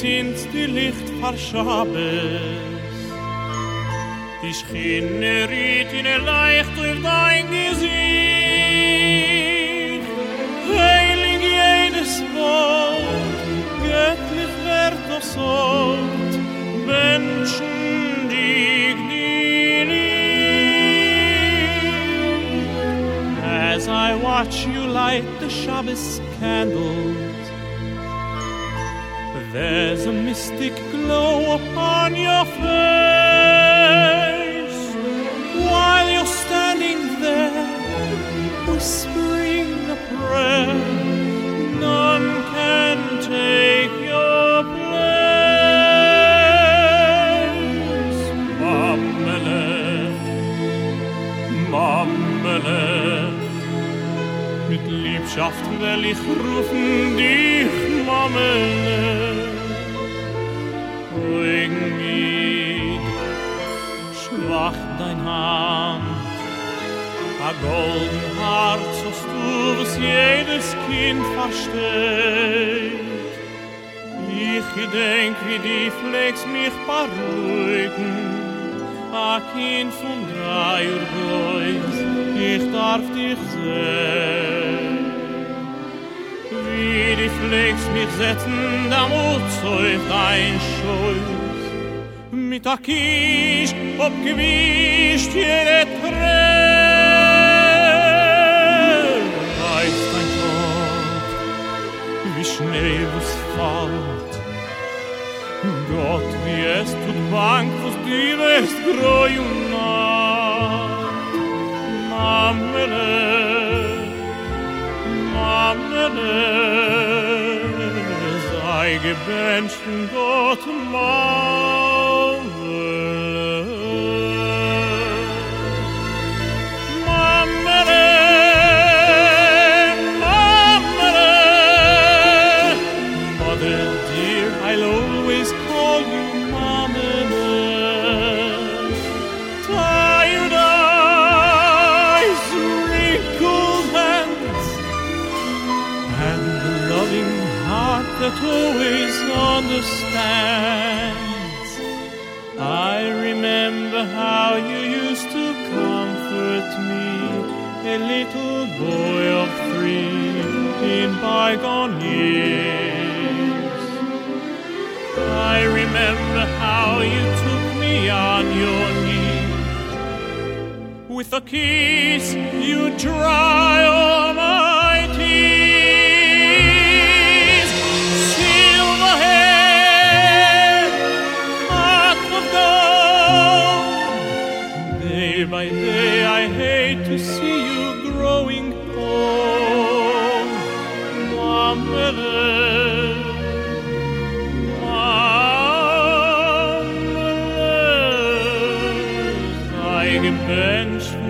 sind die Licht verschabes. Die Schinne riet in leicht durch dein Gesicht. Heilig jedes Wort, göttlich wird das Ort, Menschen, die lieb. As I watch you light the Shabbos candles, there's a mystic glow upon your face, while you're standing there, whispering a prayer. None can take your place. Mamele, Mamele, mit Liebschaft will ich rufen dich, Mamele. Bring mich, schwach dein Hand, a golden Herz hast du, was jedes Kind versteht. Ich gedenk, wie die Flex mich beruhigen, a Kind von 3 Uhr bloß, ich darf dich sehen. Wie die Flex mich setzen, da Mut auf dein Schoß. Mit der Kisch abgewischt jede Träne. Reißt dein Kopf, wie Schnee, was fällt. Gott, wie es tut bang, was dir ist groi und naht. Mamele, Mamele, sei gebencht von Gott, Mamele. Mamele, Mamele, Mother dear, I'll always call you Mamele. Tired eyes, wrinkled hands, and the loving heart that always understands. I remember how you used to comfort me, a little boy of 3 in bygone years. I remember how you took me on your knee. With a kiss you dry all my tears. Silver hair, heart of gold. Day by day I hate to see you growing old. Mamele, Mamele, sei gebencht